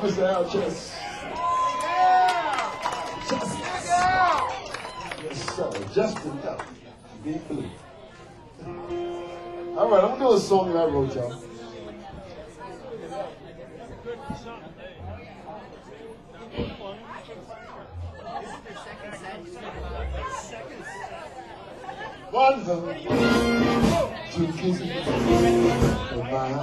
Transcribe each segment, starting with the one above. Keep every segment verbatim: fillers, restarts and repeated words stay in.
Mister Al Chess. Just, yes, sir. Just enough to be blue. All right, I'm gonna do a song that I wrote, y'all. One love, two kisses of mine.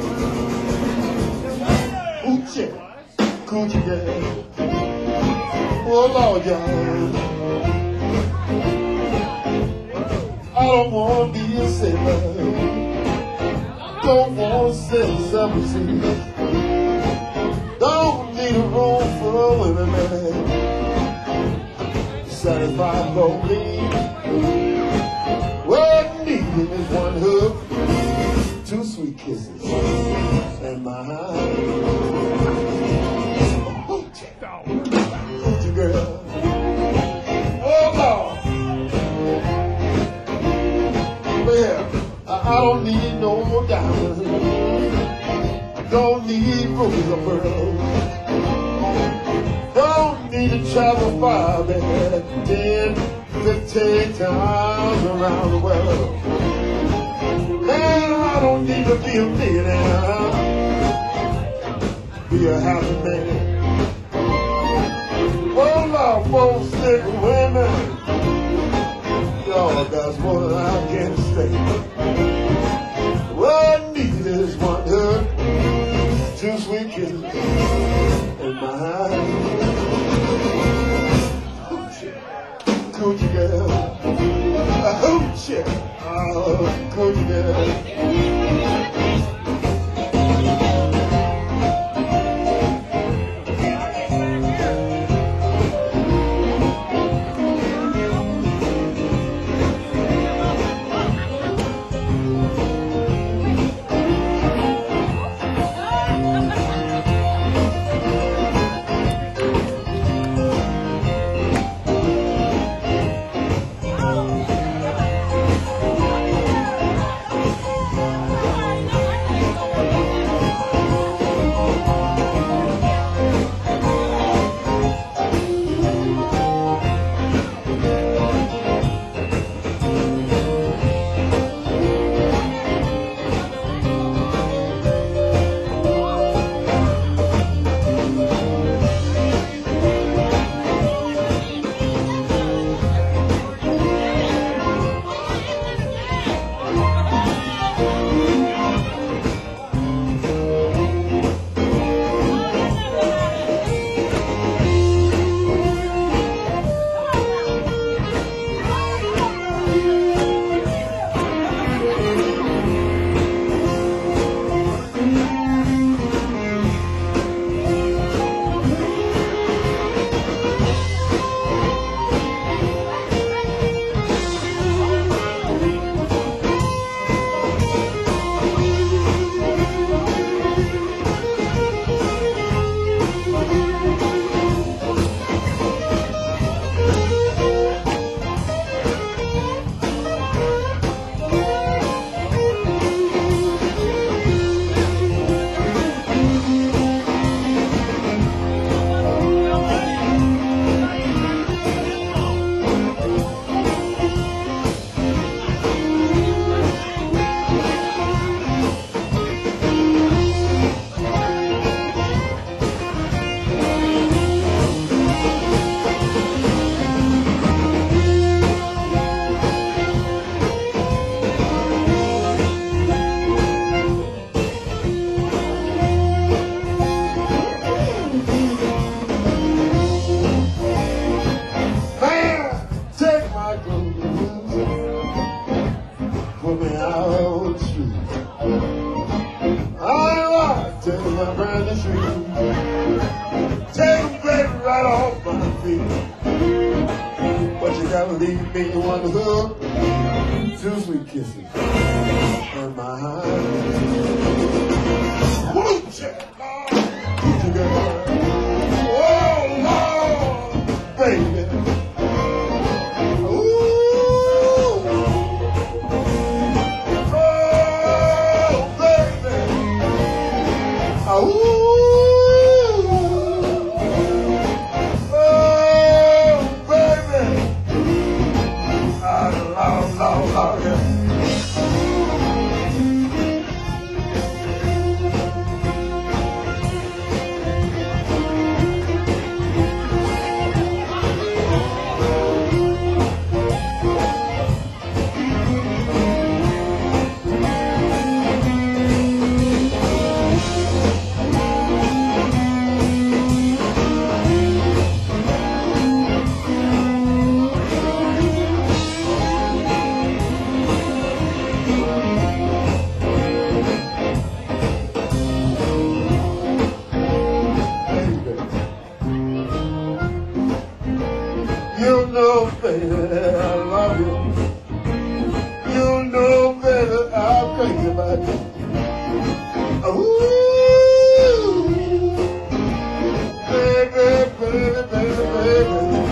Ooh, chick, coochie girl. Oh, Lord, y'all. I don't want to be a sailor. Don't want to sail seven seas. Don't need a room for women, man. Satisfied lonely. What I need is one hug, two sweet kisses, and my hand. Hoochie girl. Oh, Lord. Well, I don't need no diamonds. I don't need rubies or pearls. Don't need to travel far, baby. Ten, fifteen times around the world. Man, I don't need to be a millionaire. Be a happy man. Oh, Lord, folks, sick women. Y'all, that's what I can say. What I need is one hug, two sweet kisses, and my hand. Coochie girl, a hoochie, oh, coochie girl. Leave me one hug, two sweet kisses, and my hand. Woo-cha, Lord, girl. Oh, Lord, baby. Ooh. Oh, baby. Ooh. know, baby, I love you. You know, baby, I'm crazy about you. Ooh, baby, baby, baby, baby.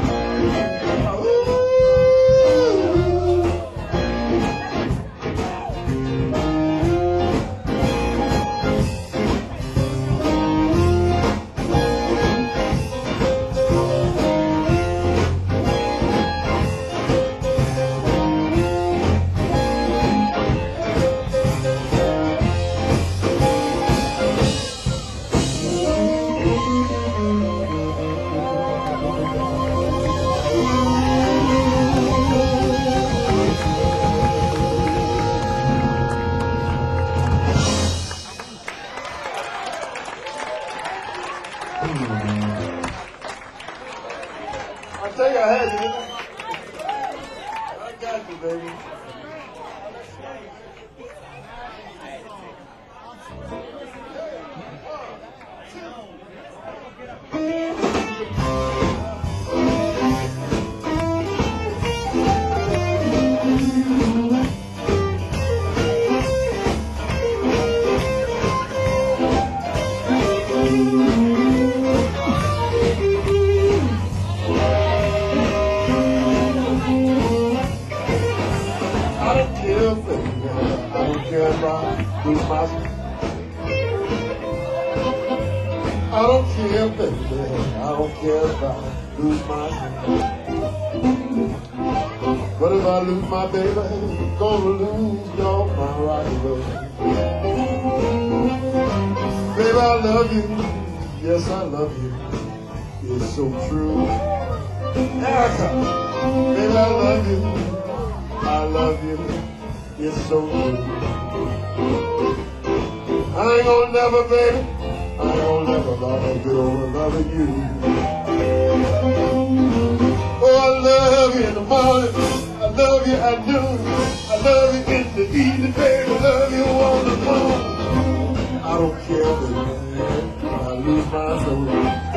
I tell you I had you. I got you, baby. I don't care, baby. I don't care if I lose my. I don't care, baby. I don't care if I lose my. But if I lose my baby, I'm gonna lose all my right love. Baby, I love you. Yes, I love you. It's so true. Erica, baby, I love you. I love you, it's so true. I ain't gonna never, baby, I ain't gonna never love a girl loving you. Oh, I love you in the morning, I love you at noon, I love you in the evening, baby, I love you on the moon. I don't care, baby, I lose my soul.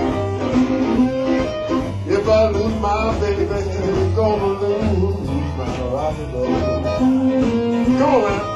If I lose my baby, I'm gonna lose my right love. Come on, man.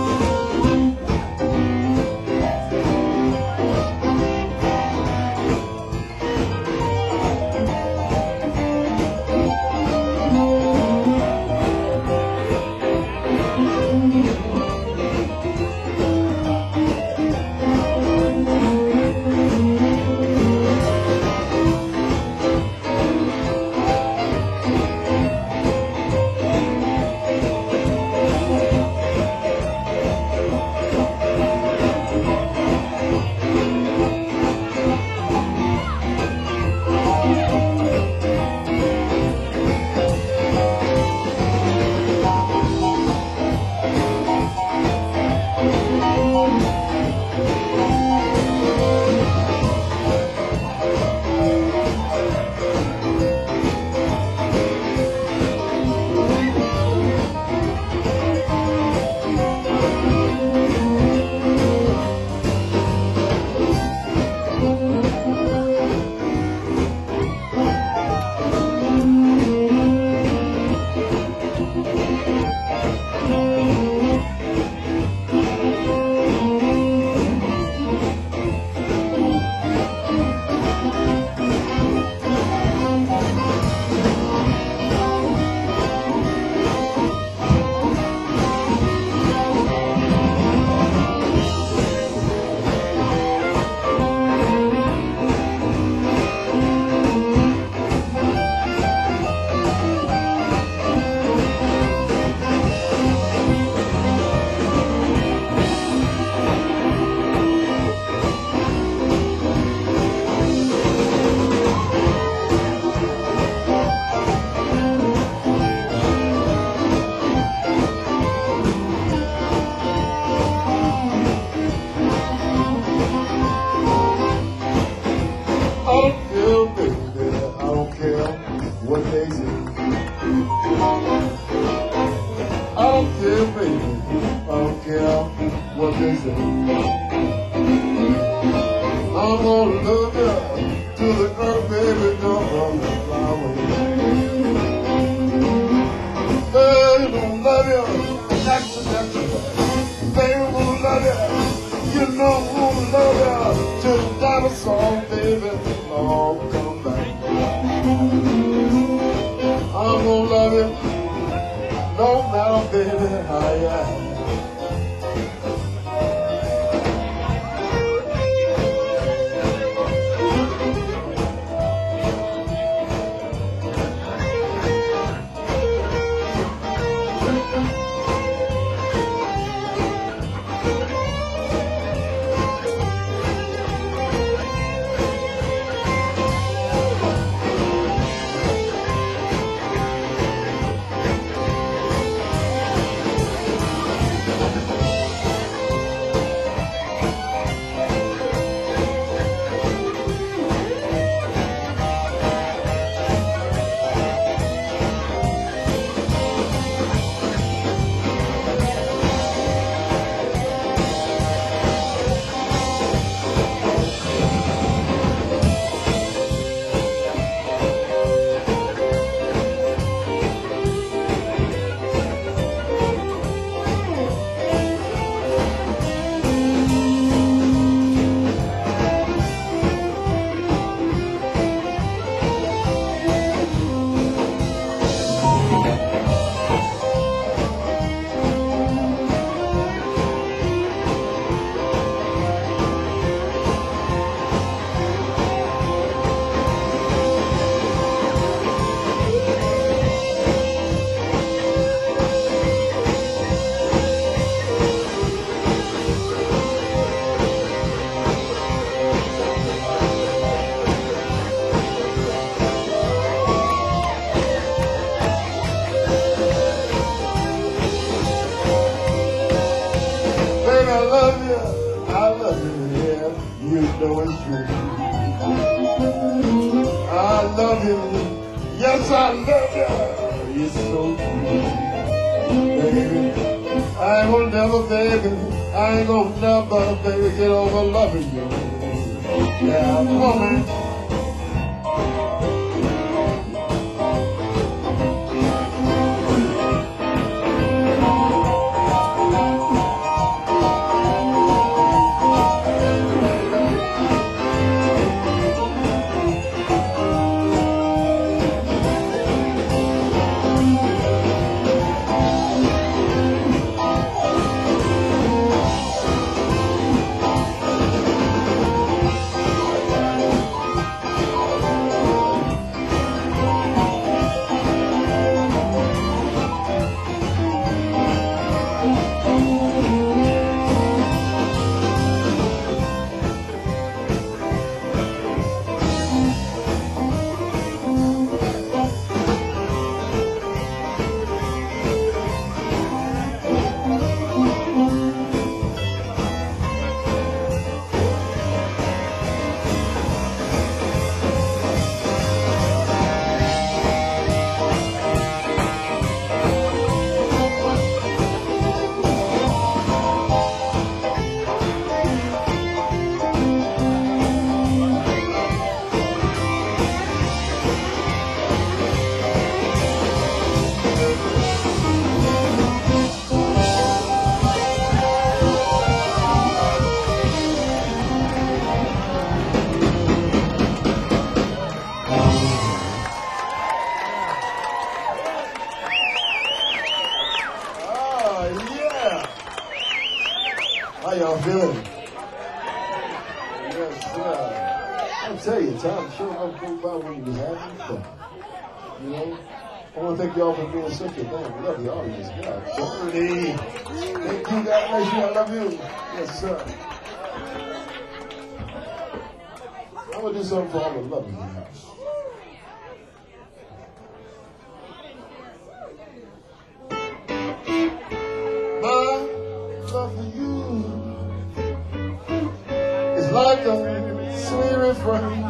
what they say. I'm gonna love you till the earth, baby, don't run fly away. I'm gonna love you no matter, baby, how you act. Baby, I love you, I love you, yeah, you know it's true. I love you, yes I love you, it's so true. Baby, I ain't gonna never, baby, I ain't gonna never, baby, get over loving you. Yeah, come on, man. How y'all feeling? Yes, sir. I'll tell you, time sure enough goes by when you was having fun. You know? I want to thank y'all for being such a damn lovely audience. God, Johnny. Thank you, God bless you. I love you. Yes, sir. I'm going to do something for all the lovers in the house. My love for you is like a sweet refrain.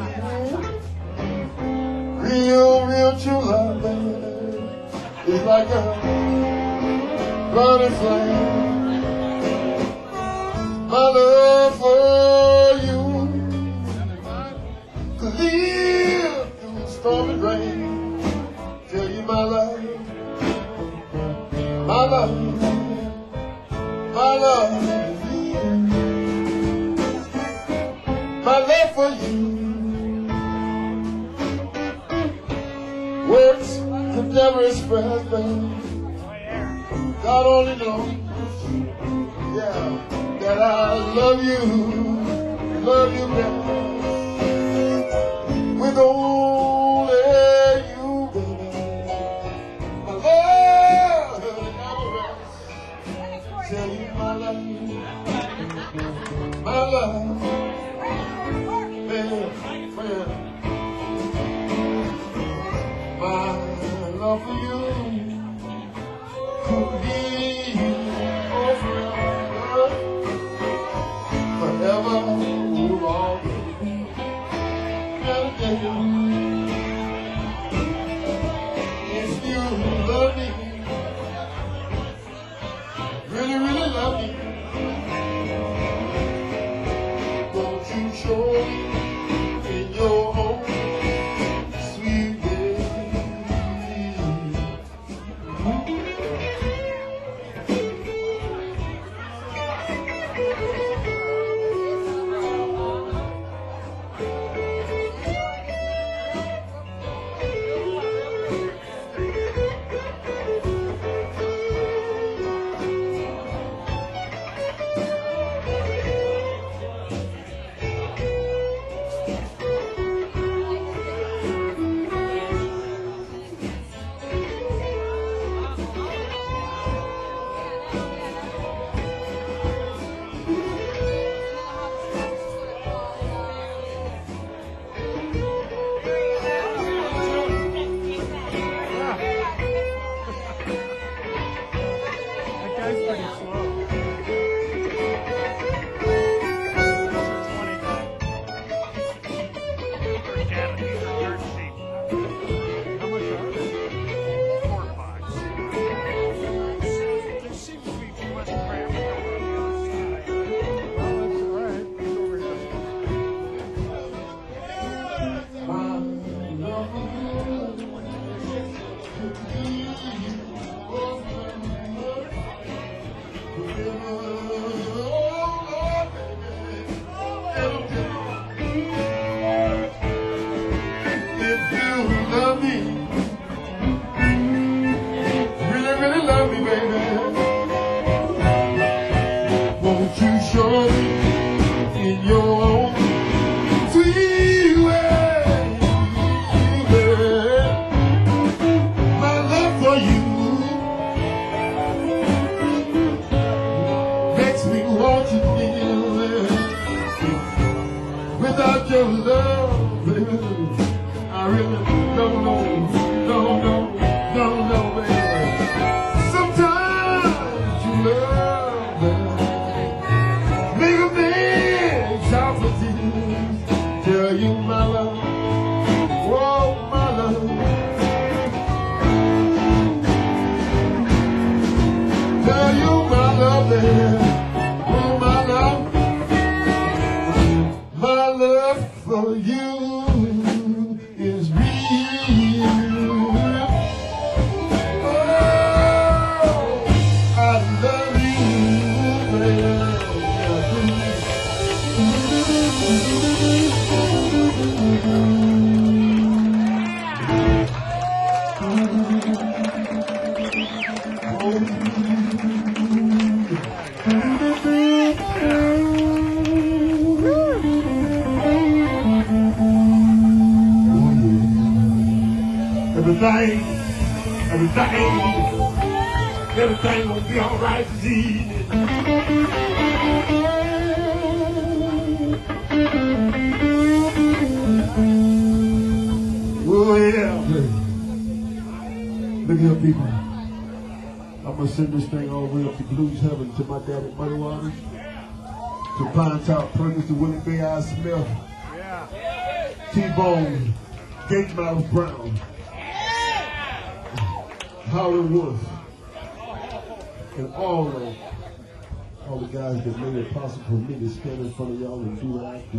Real, real true love, baby. It's like a burning flame. My love for you could live through storm and rain. Tell you my love, my love, my love, my love for you words could never express, baby. God only knows, yeah, that I love you, love you better. With only you, baby. My love will never rest. Tell you my love, my love, man, man. My love for you could be forever, forever, oh Lord. If you love me, really, really love me, won't you show me in your own sweet way? Without your love, baby, I really don't know, don't know, don't know, baby. Sometimes you love, baby, make a man shout for tears. Tell you my love, oh my love. Tell you my love, baby. My love for you is real. Oh, I love you, baby. Everything, everything, everything will be alright this evening. Oh yeah, baby. Look here, people. I'm gonna send this thing all the way up to Blues Heaven to my daddy Muddy Waters, to Pine Top Perkins, to Willie Bay Eye Smith, yeah. T-Bone, Gage Miles Brown, Howlin' Wolf, and all of all the guys that made it possible for me to stand in front of y'all and do what I do.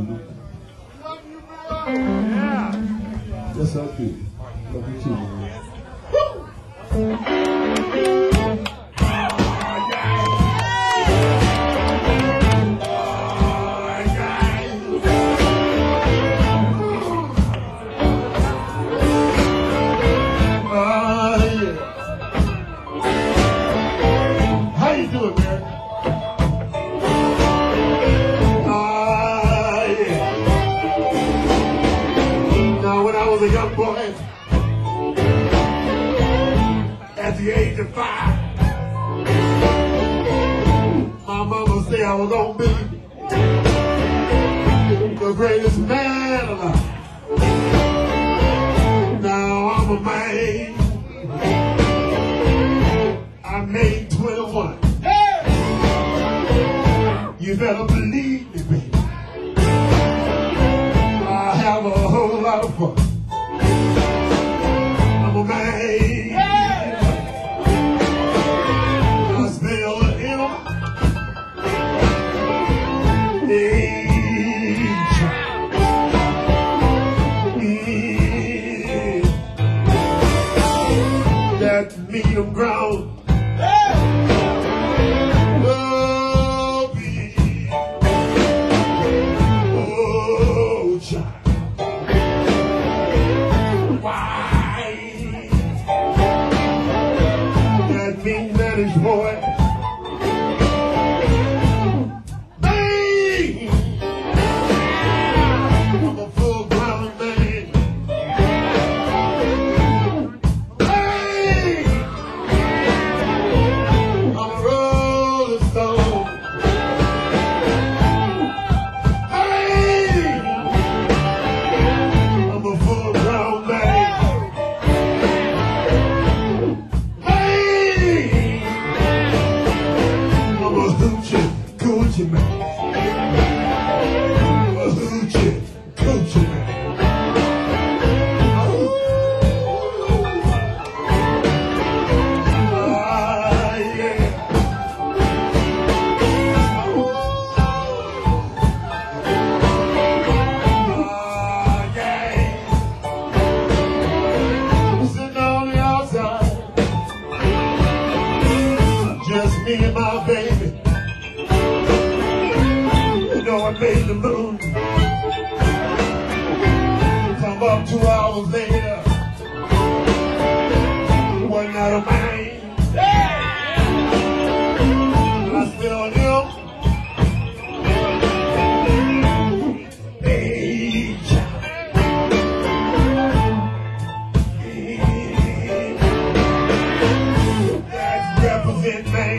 Yeah. Yes, I do. Love you too, man. at the age of five. My mama said I was gonna be the greatest man alive. Now I'm a man. I made twenty-one. You better believe me, baby. I have a whole lot of fun. I'm a man. I spell the M. H. E. That medium ground. Boy, man, I'm a full-grown man. Man, I'm a rolling stone. Man, I'm a full-grown man. Coochie man, a hoochie, coochie man. Oh, ah, yeah. Oh, ah, yeah. Sitting on the outside, just me and my baby. I made the moon. Come up two hours later. One night of mine. I smell him. Age. That represent man.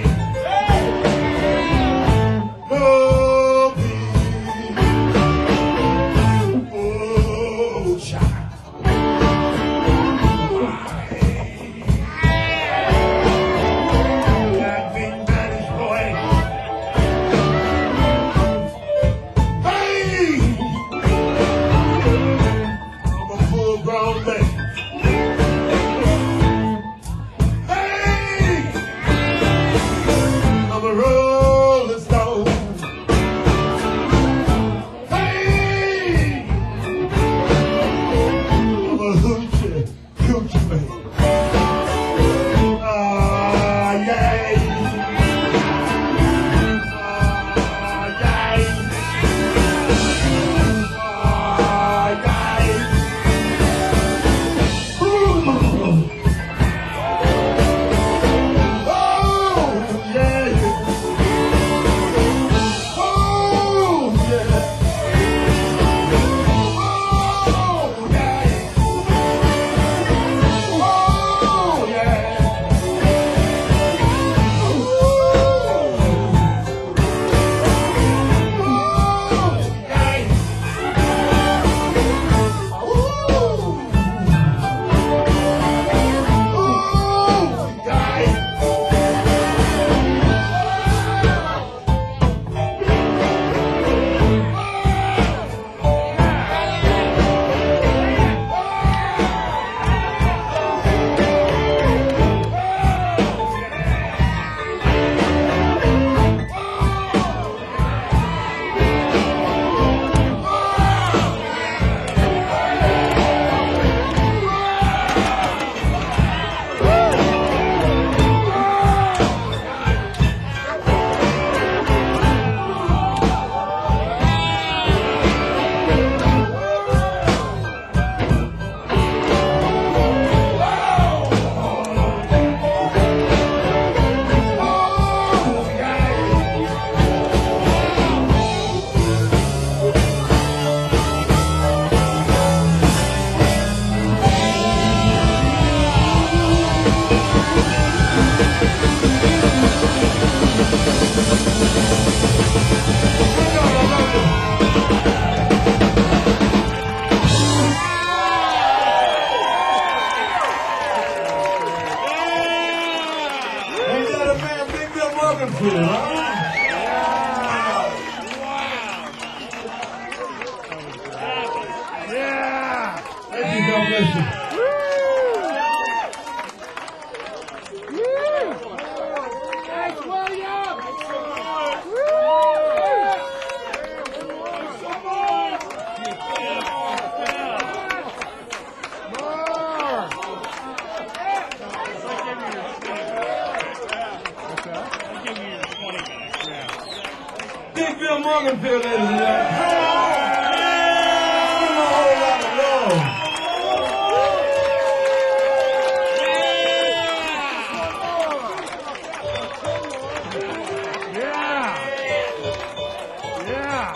Morganfield, huh? Yeah! Thank you, God bless you. Thanks, William! Big Bill Morganfield, ladies and gentlemen. Give him a whole lot of love. Yeah! Yeah!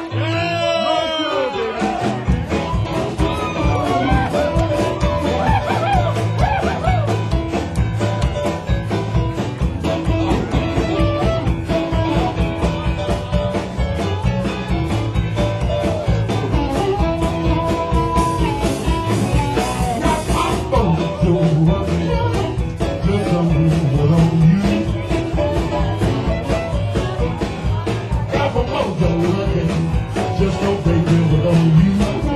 Just don't think it was on you.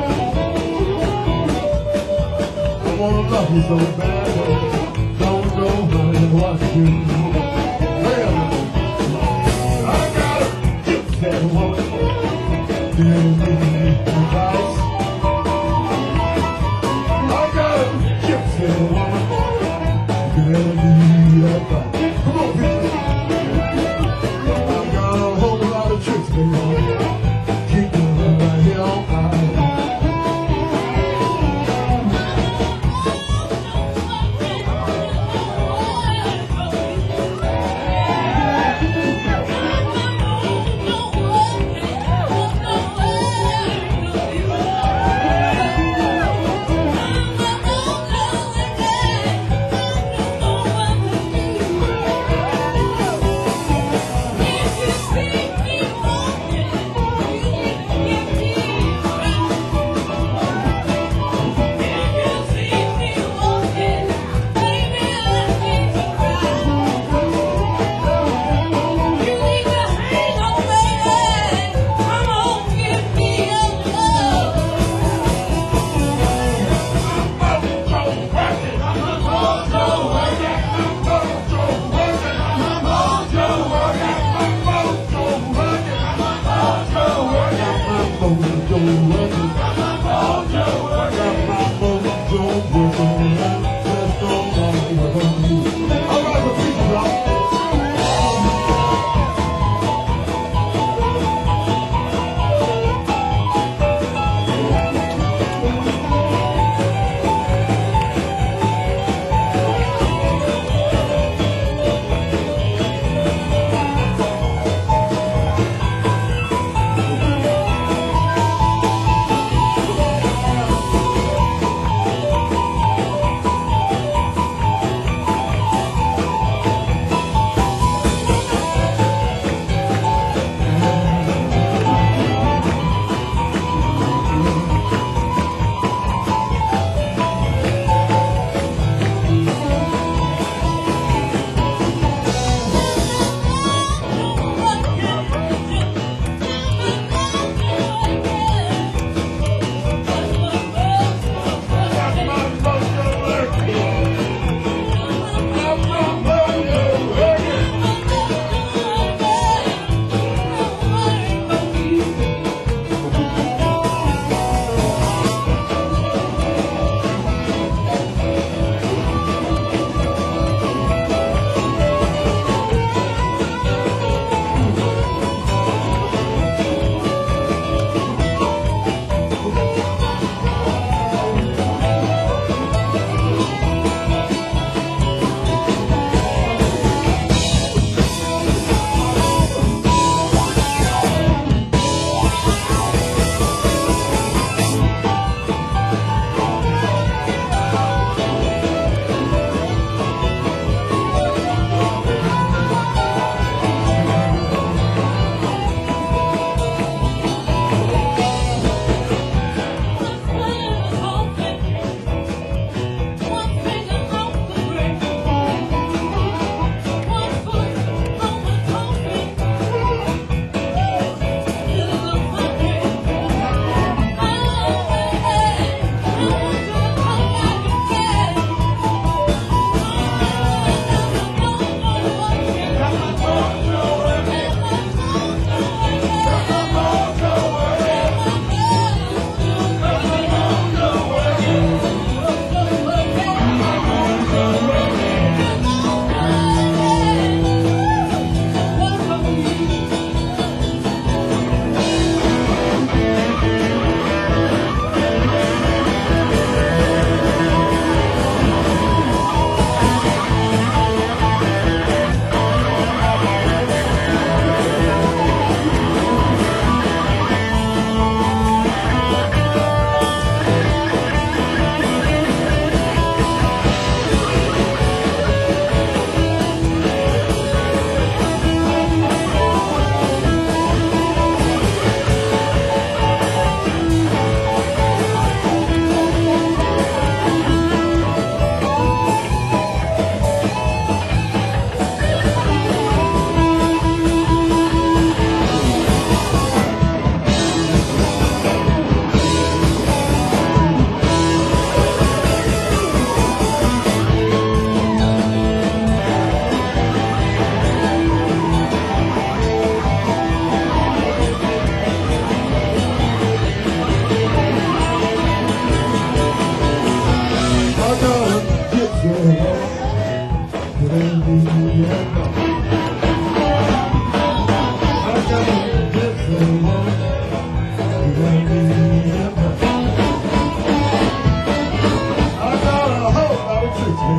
I wanna love you so bad, don't know how to watch you. Well, I got a gypsy woman, give me advice. I got a gypsy woman, give me advice. Come on, people. I got a whole lot of tricks, baby.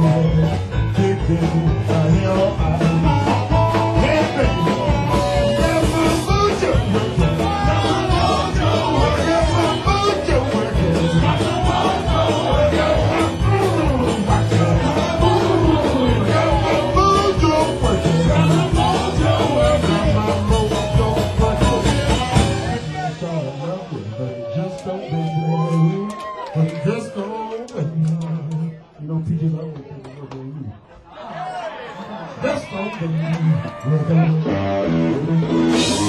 Just don't, you know, P J's always thinking about you. Just don't believe.